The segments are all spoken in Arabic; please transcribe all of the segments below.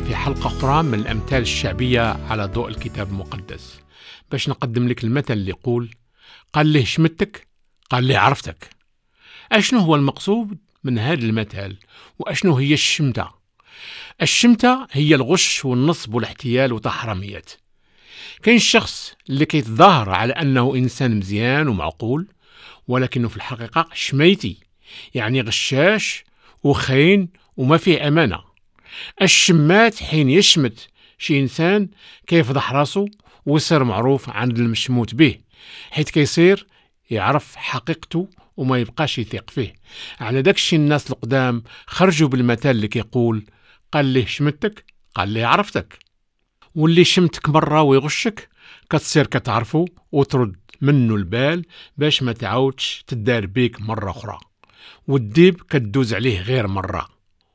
في حلقة أخرى من الأمثال الشعبية على ضوء الكتاب المقدس، باش نقدم لك المثل اللي يقول: قال ليه شمتك، قال ليه عرفتك. أشنو هو المقصود من هذا المثل؟ وأشنو هي الشمتة؟ الشمتة هي الغش والنصب والاحتيال وتحرميات. كاين الشخص اللي كيتظاهر على أنه إنسان مزيان ومعقول، ولكنه في الحقيقة شميتي، يعني غشاش وخاين وما فيه أمانة. الشمات حين يشمت شي إنسان كيفضح راسه ويصير معروف عند المشموت به، حيث كيصير يعرف حقيقته وما يبقاش يثق فيه. على داكشي الناس القدام خرجوا بالمثال اللي كيقول: قال ليه شمتك، قال ليه عرفتك. واللي شمتك مرة ويغشك كتصير كتعرفه وترد منه البال باش ما تعاودش تدار بيك مرة أخرى، والديب كتدوز عليه غير مرة.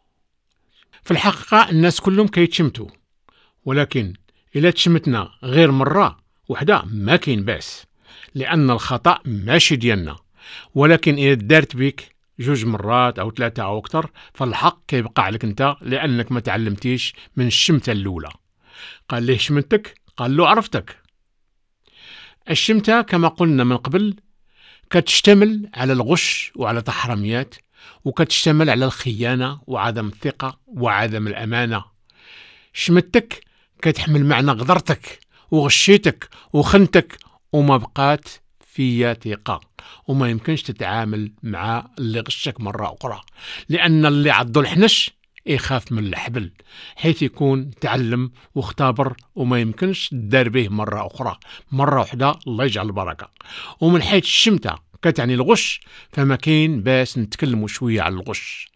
في الحقيقة الناس كلهم كيتشمتوا، ولكن إلا تشمتنا غير مرة وحدة ما كاين باس، لأن الخطأ ماشي ديالنا. ولكن إذا دارت بك 2 مرات أو 3 أو أكثر، فالحق كيبقى عليك أنت، لأنك ما تعلمتيش من الشمتة الأولى. قال ليه شمتك، قال له عرفتك. الشمتة كما قلنا من قبل كتشتمل على الغش وعلى تحرميات، وكتشتمل على الخيانة وعدم الثقة وعدم الأمانة. شمتك كتحمل معنى غدرتك وغشيتك وخنتك وما بقات فيا ثقة، وما يمكنش تتعامل مع اللي غشك مرة أخرى، لأن اللي عضو الحنش يخاف من الحبل، حيث يكون تعلم واختبر وما يمكنش تدار به مرة أخرى. مرة واحدة الله يجعل البركة. ومن حيث الشمتة كتعني الغش، فما كاين باس نتكلموا شوية على الغش.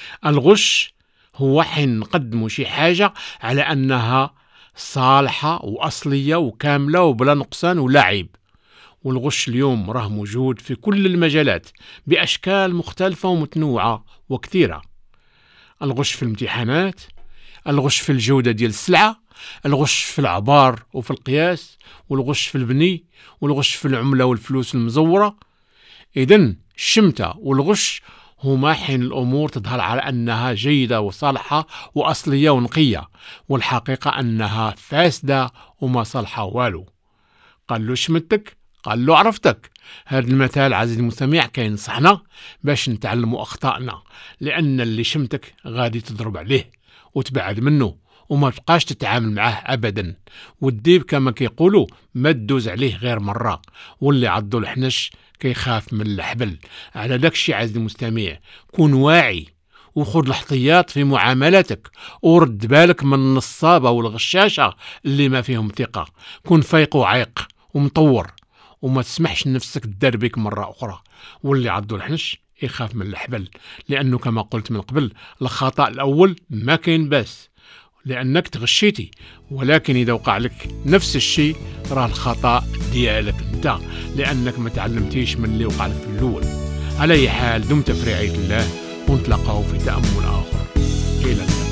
الغش هو حين نقدموا شي حاجة على أنها صالحة وأصلية وكاملة وبلا نقصان ولا عيب. والغش اليوم راه موجود في كل المجالات بأشكال مختلفة ومتنوعة وكثيرة. الغش في الامتحانات، الغش في الجودة ديال السلعة، الغش في العبار وفي القياس، والغش في البني، والغش في العملة والفلوس المزورة. إذن الشمتة والغش هما حين الأمور تظهر على أنها جيدة وصالحة وأصلية ونقية، والحقيقة أنها فاسدة وما صالحة والو. قال له شمتك، قال له عرفتك. هذا المثال عزيزي المستمع كينصحنا باش نتعلموا أخطائنا، لأن اللي شمتك غادي تضرب عليه وتبعد منه وما تبقاش تتعامل معاه أبدا. والديب كما كيقولوا ما تدوز عليه غير مرة، واللي عضو الحنش كيخاف من الحبل. على داكشي عزيزي المستمع كون واعي وخذ الاحتياط في معاملاتك، ورد بالك من النصابة والغشاشة اللي ما فيهم ثقة. كون فايق وعيق ومطور، وما تسمحش لنفسك تدار بك مرة أخرى. واللي عضو الحنش يخاف من الحبل، لأنه كما قلت من قبل الخطأ الأول ما كاين باس لأنك تغشيتي، ولكن إذا وقع لك نفس الشيء راه الخطأ ديالك أنت، لأنك ما تعلمتيش من اللي وقع لك في الأول. على أي حال دمت في رعاية الله، ونتلقاو في تأمل آخر. إلى اللقاء.